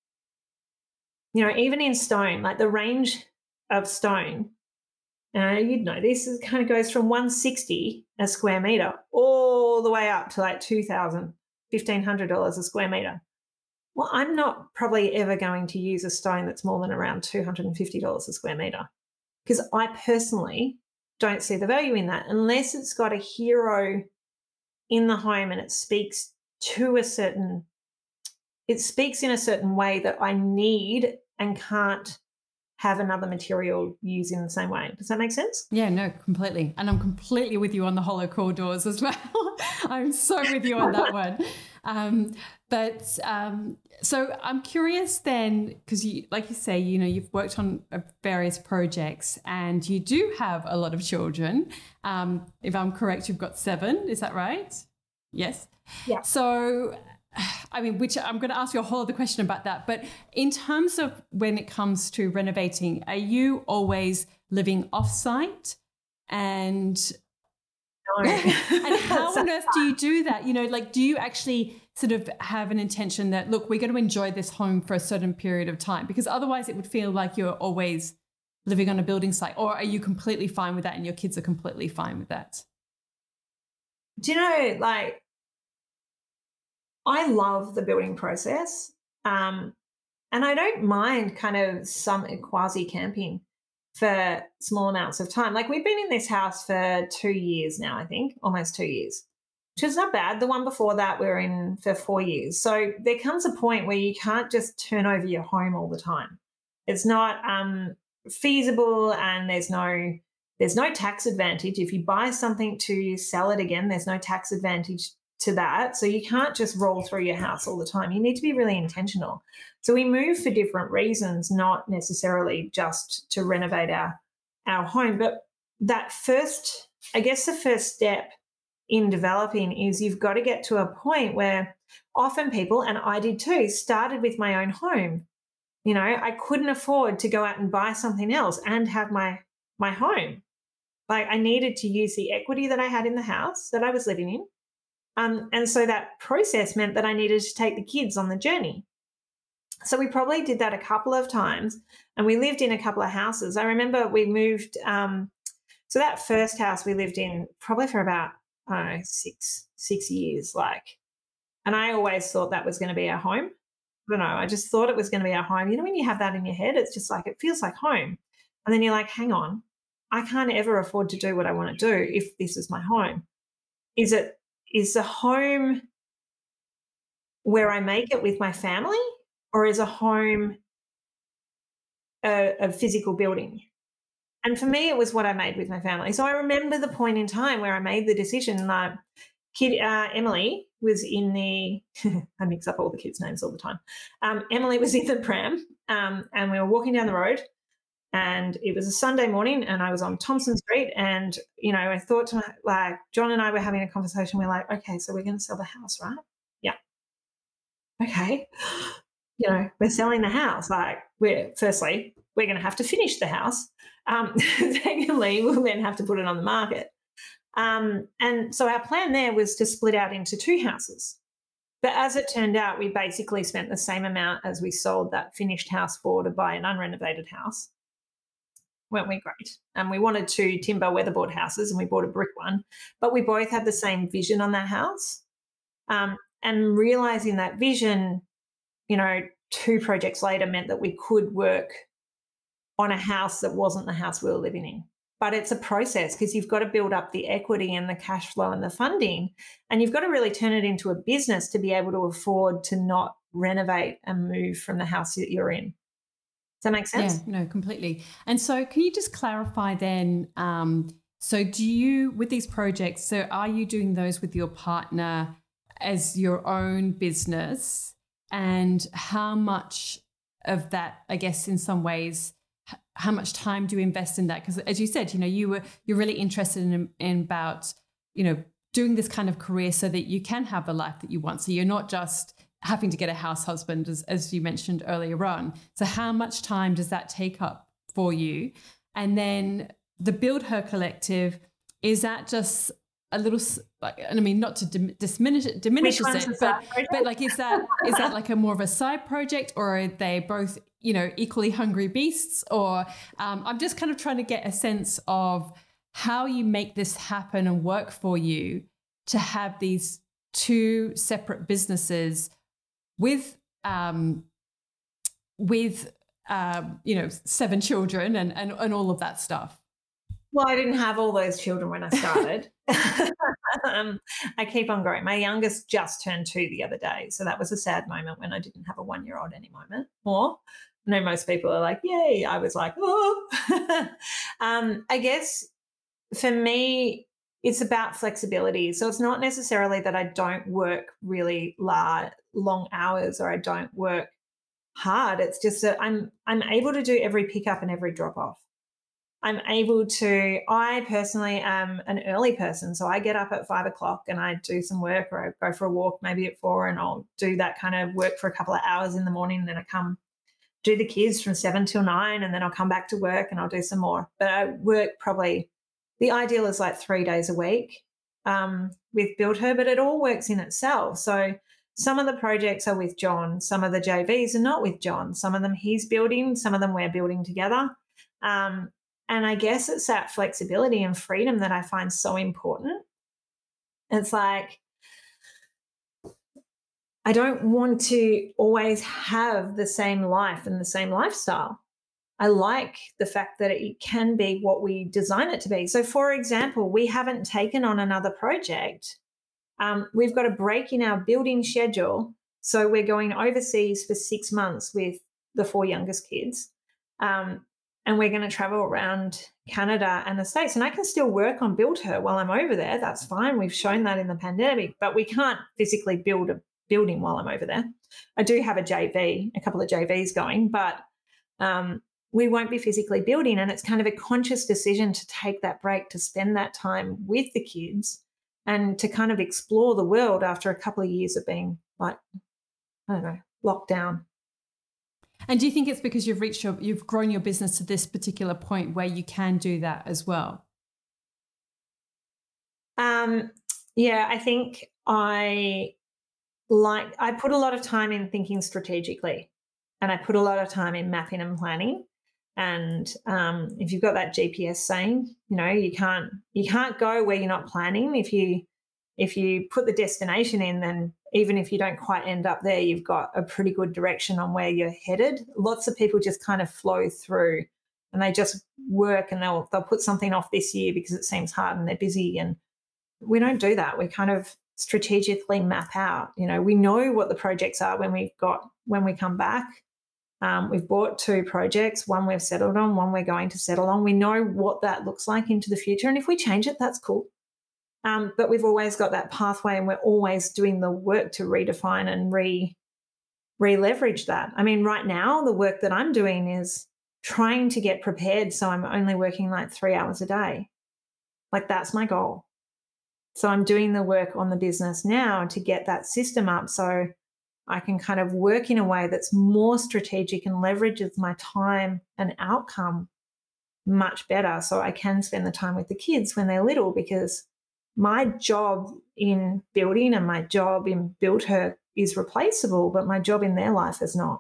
You know, even in stone, like the range of stone, uh, you'd know this is kind of goes from one hundred sixty a square meter all the way up to like two thousand dollars, fifteen hundred dollars a square meter. Well, I'm not probably ever going to use a stone that's more than around two hundred fifty dollars a square meter because I personally don't see the value in that unless it's got a hero in the home and it speaks to a certain, it speaks in a certain way that I need and can't have another material used in the same way. Does that make sense? Yeah, no, completely. And I'm completely with you on the hollow core doors as well. I'm so with you on that one. Um, but um, so I'm curious then, because you, like you say, you know, you've worked on various projects and you do have a lot of children. Um, if I'm correct, you've got seven. Is that right? Yes. Yeah. So, I mean, which I'm going to ask you a whole other question about that. But in terms of when it comes to renovating, are you always living off-site? And No. And how So- on earth do you do that? You know, like, do you actually sort of have an intention that, look, we're going to enjoy this home for a certain period of time? Because otherwise it would feel like you're always living on a building site. Or are you completely fine with that and your kids are completely fine with that? Do you know, like, I love the building process. Um, and I don't mind kind of some quasi camping for small amounts of time. Like, we've been in this house for two years now, I think, almost two years, which is not bad. The one before that, we were in for four years. So there comes a point where you can't just turn over your home all the time. It's not um, feasible, and there's no there's no tax advantage. If you buy something to sell it again, there's no tax advantage to that. So you can't just roll through your house all the time. You need to be really intentional. So we move for different reasons, not necessarily just to renovate our our home. But that first, I guess the first step in developing is you've got to get to a point where often people, and I did too, started with my own home. You know, I couldn't afford to go out and buy something else and have my my home. Like, I needed to use the equity that I had in the house that I was living in. Um, and so that process meant that I needed to take the kids on the journey. So we probably did that a couple of times, and we lived in a couple of houses. I remember we moved, um, so that first house we lived in probably for about, I don't know, six, six years, like, and I always thought that was going to be our home. I don't know, I just thought it was going to be our home. You know, when you have that in your head, it's just like, it feels like home. And then you're like, hang on, I can't ever afford to do what I want to do if this is my home. Is it, is the home where I make it with my family, or is a home a, a physical building? And for me, it was what I made with my family. So I remember the point in time where I made the decision. Like, kid uh, Emily was in the, I mix up all the kids' names all the time. Um, Emily was in the pram, um, and we were walking down the road, and it was a Sunday morning, and I was on Thompson Street, and, you know, I thought to my, like, John and I were having a conversation. We're like, okay, so we're going to sell the house, right? Yeah. Okay. You know, we're selling the house. Like, we're, firstly, we're going to have to finish the house. Um, secondly, we'll then have to put it on the market. Um, and so our plan there was to split out into two houses. But as it turned out, we basically spent the same amount as we sold that finished house for to buy an unrenovated house. Weren't we great? And we wanted two timber weatherboard houses, and we bought a brick one. But we both had the same vision on that house. Um, and realising that vision, you know, two projects later meant that we could work on a house that wasn't the house we were living in. But it's a process, because you've got to build up the equity and the cash flow and the funding, and you've got to really turn it into a business to be able to afford to not renovate and move from the house that you're in. Does that make sense? Yeah, no, completely. And so can you just clarify then, um, so do you, with these projects, so are you doing those with your partner as your own business? And how much of that, I guess, in some ways, h- how much time do you invest in that? Because as you said, you know, you were, you're really interested in, in about, you know, doing this kind of career so that you can have the life that you want. So you're not just having to get a house husband, as, as you mentioned earlier on. So how much time does that take up for you? And then the Build Her Collective, is that just a little, like, and I mean, not to dim- diminish it, diminishes it, but, but like, is that, is that like a more of a side project, or are they both, you know, equally hungry beasts? Or um, I'm just kind of trying to get a sense of how you make this happen and work for you to have these two separate businesses with, um, with, um, you know, seven children and, and, and all of that stuff. Well, I didn't have all those children when I started. um, I keep on growing. My youngest just turned two the other day. So that was a sad moment when I didn't have a one-year-old any moment more. I know most people are like, yay. I was like, oh. um, I guess for me, it's about flexibility. So it's not necessarily that I don't work really large, long hours, or I don't work hard. It's just that I'm I'm able to do every pickup and every drop off. I'm able to, I personally am an early person. So I get up at five o'clock and I do some work, or I go for a walk maybe at four, and I'll do that kind of work for a couple of hours in the morning. And then I come do the kids from seven till nine, and then I'll come back to work and I'll do some more. But I work probably, the ideal is like three days a week. um, with Build Her, but it all works in itself. So some of the projects are with John, some of the J Vs are not with John, some of them he's building, some of them we're building together. Um, and I guess it's that flexibility and freedom that I find so important. It's like, I don't want to always have the same life and the same lifestyle. I like the fact that it can be what we design it to be. So, for example, we haven't taken on another project. Um, we've got a break in our building schedule. So, we're going overseas for six months with the four youngest kids. Um, and we're going to travel around Canada and the States. And I can still work on Build Her while I'm over there. That's fine. We've shown that in the pandemic, but we can't physically build a building while I'm over there. I do have a J V, a couple of J Vs going, but um, we won't be physically building. And it's kind of a conscious decision to take that break, to spend that time with the kids and to kind of explore the world after a couple of years of being like, I don't know, locked down. And do you think it's because you've reached your, you've grown your business to this particular point where you can do that as well? Um, yeah, I think I like, I put a lot of time in thinking strategically, and I put a lot of time in mapping and planning. And um, if you've got that G P S saying, you know, you can't, you can't go where you're not planning. If you, if you put the destination in, then even if you don't quite end up there, you've got a pretty good direction on where you're headed. Lots of people just kind of flow through and they just work, and they'll they'll put something off this year because it seems hard and they're busy. And we don't do that. We kind of strategically map out. You know, we know what the projects are when we've got when we come back. Um, we've bought two projects, one we've settled on, one we're going to settle on. We know what that looks like into the future. And if we change it, that's cool. Um, but we've always got that pathway, and we're always doing the work to redefine and re re-leverage that. I mean, right now, the work that I'm doing is trying to get prepared so I'm only working like three hours a day. Like, that's my goal. So I'm doing the work on the business now to get that system up so I can kind of work in a way that's more strategic and leverages my time and outcome much better, so I can spend the time with the kids when they're little, because my job in building and my job in Build Her is replaceable, but my job in their life is not.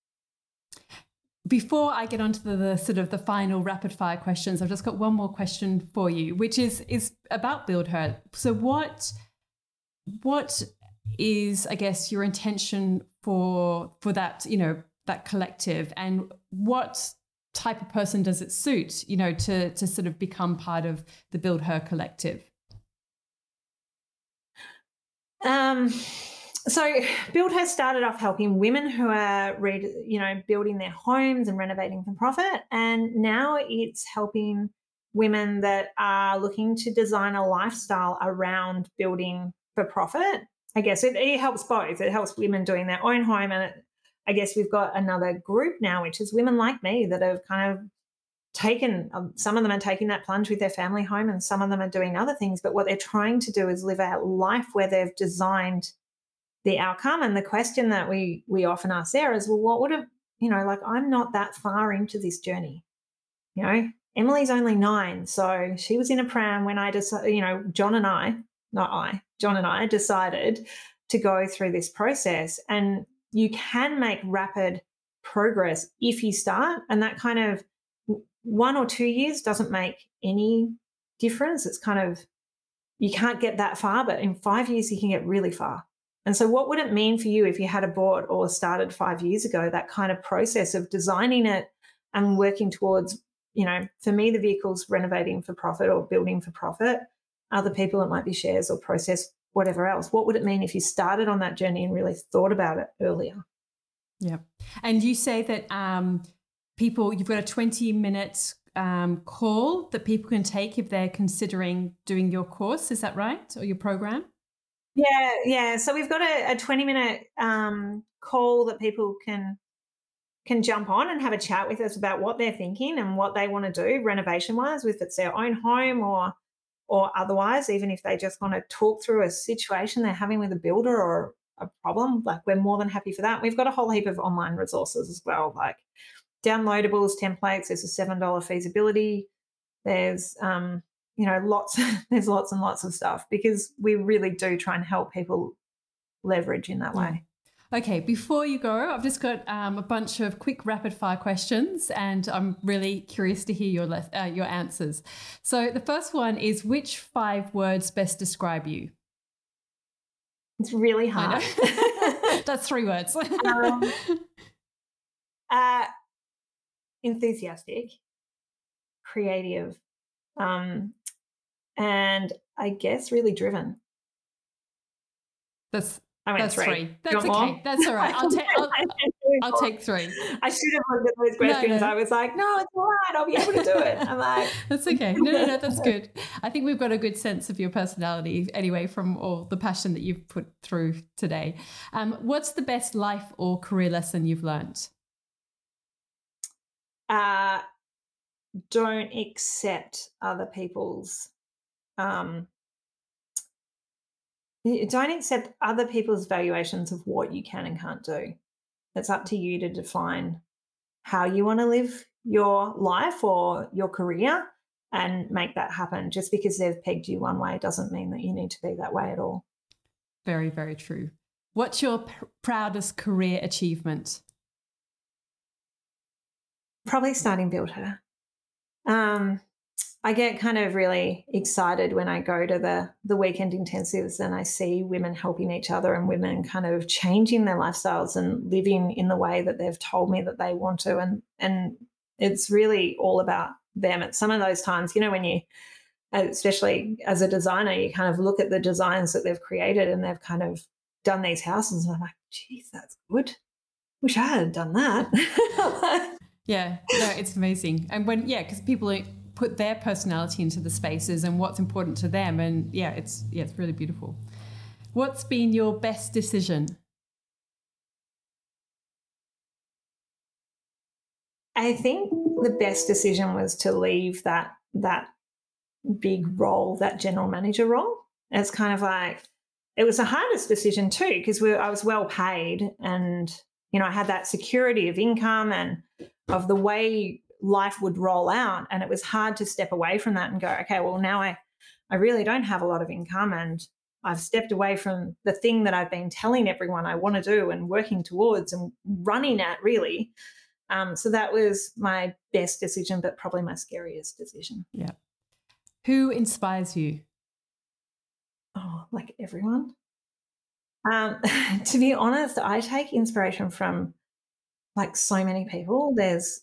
Before I get onto the, the sort of the final rapid fire questions, I've just got one more question for you, which is is about Build Her. So what what is, I guess, your intention for for that, you know, that collective, and what type of person does it suit, you know, to to sort of become part of the Build Her collective? Um, so Build Her started off helping women who are, re- you know, building their homes and renovating for profit, and now it's helping women that are looking to design a lifestyle around building for profit. I guess it, it helps both. It helps women doing their own home, and it, I guess we've got another group now, which is women like me that have kind of taken, um, some of them are taking that plunge with their family home, and some of them are doing other things. But what they're trying to do is live a life where they've designed the outcome. And the question that we we often ask there is, well, what would have, you know, like, I'm not that far into this journey. You know, Emily's only nine, so she was in a pram when I decided, you know, John and I, not I, John and I decided to go through this process. And you can make rapid progress if you start, and that kind of one or two years doesn't make any difference. It's kind of, you can't get that far, but in five years you can get really far. And so what would it mean for you if you had a bought or started five years ago, that kind of process of designing it and working towards, you know, for me, the vehicle's renovating for profit or building for profit. Other people, it might be shares or process, whatever else. What would it mean if you started on that journey and really thought about it earlier? Yeah. And you say that um, people, you've got a twenty minute um, call that people can take if they're considering doing your course. Is that right? Or your program? Yeah, yeah. So we've got a, a twenty minute um, call that people can can jump on and have a chat with us about what they're thinking and what they want to do renovation wise, if it's their own home or or otherwise, even if they just want to talk through a situation they're having with a builder or a problem. Like, we're more than happy for that. We've got a whole heap of online resources as well, like downloadables, templates. There's a seven dollar feasibility. There's um, you know, lots, there's lots and lots of stuff because we really do try and help people leverage in that way. Okay, before you go, I've just got um, a bunch of quick rapid fire questions and I'm really curious to hear your, le- uh, your answers. So the first one is, which five words best describe you? It's really hard. I know. That's three words. um, uh, enthusiastic, creative, um, and I guess really driven. That's I mean, that's three. three. That's okay. More? That's all right. I'll take. I'll, I'll take three. I should have looked at those questions. No, no. I was like, no, it's all right. I'll be able to do it. I'm like, that's okay. No, no, no. That's good. I think we've got a good sense of your personality anyway from all the passion that you've put through today. Um, what's the best life or career lesson you've learned? Uh, don't accept other people's. Um, don't accept other people's valuations of what you can and can't do. It's up to you to define how you want to live your life or your career and make that happen. Just because they've pegged you one way doesn't mean that you need to be that way at all. Very, very true. What's your p- proudest career achievement? Probably starting Build Her. Um, I get kind of really excited when I go to the, the weekend intensives and I see women helping each other and women kind of changing their lifestyles and living in the way that they've told me that they want to. And, and it's really all about them. At some of those times, you know, when you, especially as a designer, you kind of look at the designs that they've created and they've kind of done these houses and I'm like, geez, that's good. Wish I had done that. Yeah, no, it's amazing. And when, yeah, because people are, put their personality into the spaces and what's important to them. And yeah, it's yeah, it's really beautiful. What's been your best decision? I think the best decision was to leave that that big role, that general manager role. It's kind of like, it was the hardest decision too, because we I was well paid and, you know, I had that security of income and of the way life would roll out. And it was hard to step away from that and go, okay, well, now I, I really don't have a lot of income and I've stepped away from the thing that I've been telling everyone I want to do and working towards and running at really. Um, so that was my best decision, but probably my scariest decision. Yeah. Who inspires you? Oh, like everyone. Um, to be honest, I take inspiration from like so many people. There's,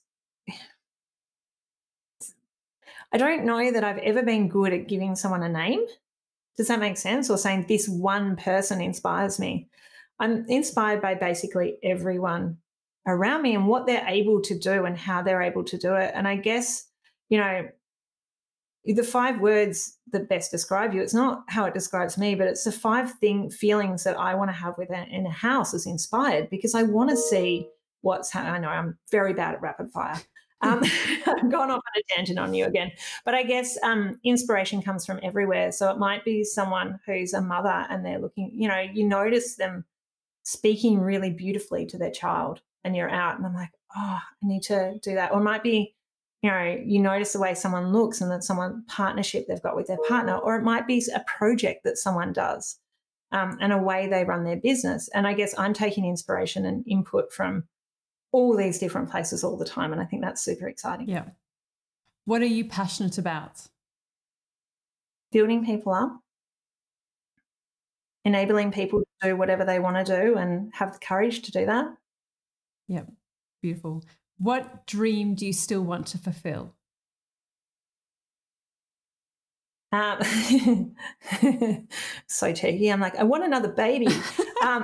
I don't know that I've ever been good at giving someone a name. Does that make sense? Or saying this one person inspires me. I'm inspired by basically everyone around me and what they're able to do and how they're able to do it. And I guess, you know, the five words that best describe you, it's not how it describes me, but it's the five thing feelings that I want to have within in a house is inspired because I want to see what's happening. I know I'm very bad at rapid fire. Um, I've gone off on a tangent on you again. But I guess um, inspiration comes from everywhere. So it might be someone who's a mother and they're looking, you know, you notice them speaking really beautifully to their child and you're out and I'm like, oh, I need to do that. Or it might be, you know, you notice the way someone looks and that someone partnership they've got with their partner, or it might be a project that someone does um, and a way they run their business. And I guess I'm taking inspiration and input from all these different places all the time. And I think that's super exciting. Yeah. What are you passionate about? Building people up, enabling people to do whatever they want to do and have the courage to do that. Yeah, beautiful. What dream do you still want to fulfill? Um, so cheeky. I'm like, I want another baby. um,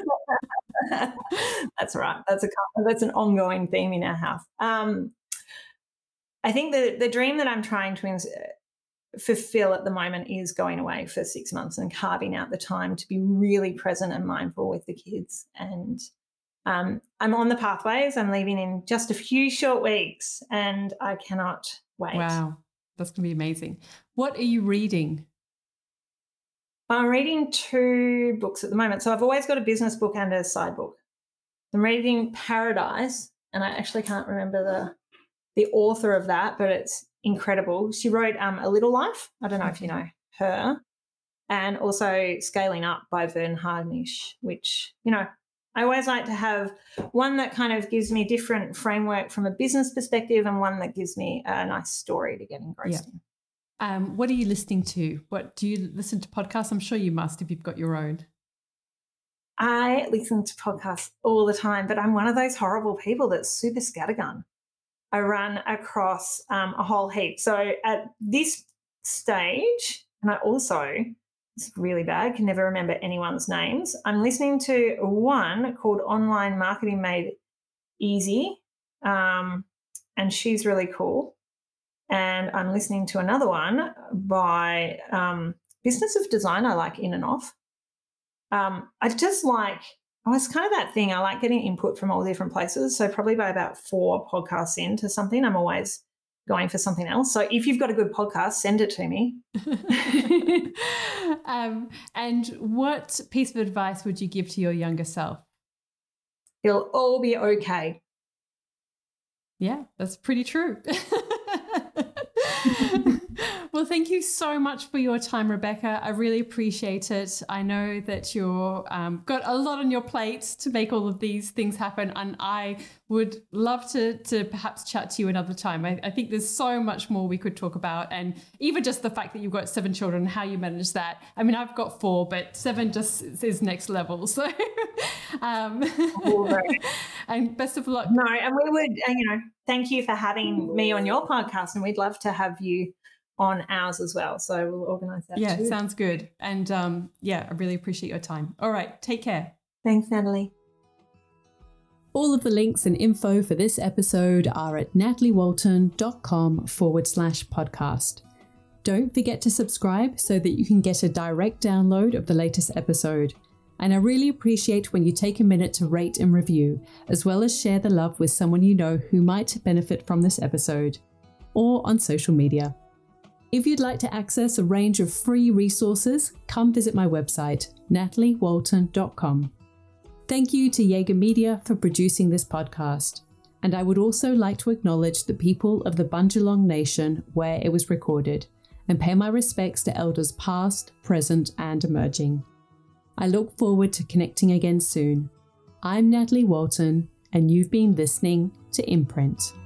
that's right. That's a that's an ongoing theme in our house. Um, I think the the dream that I'm trying to ins- fulfill at the moment is going away for six months and carving out the time to be really present and mindful with the kids. And um, I'm on the pathways. I'm leaving in just a few short weeks, and I cannot wait. Wow, that's going to be amazing. What are you reading? I'm reading two books at the moment. So I've always got a business book and a side book. I'm reading Paradise, and I actually can't remember the the author of that, but it's incredible. She wrote um, A Little Life. I don't know if you know her. And also Scaling Up by Verne Harnish, which, you know, I always like to have one that kind of gives me a different framework from a business perspective and one that gives me a nice story to get engrossed Yeah. in. Um, what are you listening to? What do you listen to podcasts? I'm sure you must if you've got your own. I listen to podcasts all the time, but I'm one of those horrible people that's super scattergun. I run across um, a whole heap. So at this stage, and I also, it's really bad, can never remember anyone's names. I'm listening to one called Online Marketing Made Easy, um, and she's really cool. And I'm listening to another one by um, Business of Design, I like In and Off. Um, I just like, oh, it's kind of that thing. I like getting input from all different places. So probably by about four podcasts into something, I'm always going for something else. So if you've got a good podcast, send it to me. um, and what piece of advice would you give to your younger self? It'll all be okay. Yeah, that's pretty true. Well, thank you so much for your time, Rebecca. I really appreciate it. I know that you've um, got a lot on your plate to make all of these things happen, and I would love to to perhaps chat to you another time. I, I think there's so much more we could talk about, and even just the fact that you've got seven children, how you manage that. I mean, I've got four, but seven just is next level. So, um, and best of luck. No, and we would, you know, thank you for having me on your podcast, and we'd love to have you on ours as well. So we'll organise that yeah, too. Sounds good. And um, yeah, I really appreciate your time. All right, take care. Thanks, Natalie. All of the links and info for this episode are at nataliewalton.com forward slash podcast. Don't forget to subscribe so that you can get a direct download of the latest episode. And I really appreciate when you take a minute to rate and review, as well as share the love with someone you know who might benefit from this episode, or on social media. If you'd like to access a range of free resources, come visit my website, natalie walton dot com. Thank you to Jaeger Media for producing this podcast. And I would also like to acknowledge the people of the Bundjalung Nation where it was recorded, and pay my respects to elders past, present, and emerging. I look forward to connecting again soon. I'm Natalie Walton, and you've been listening to Imprint.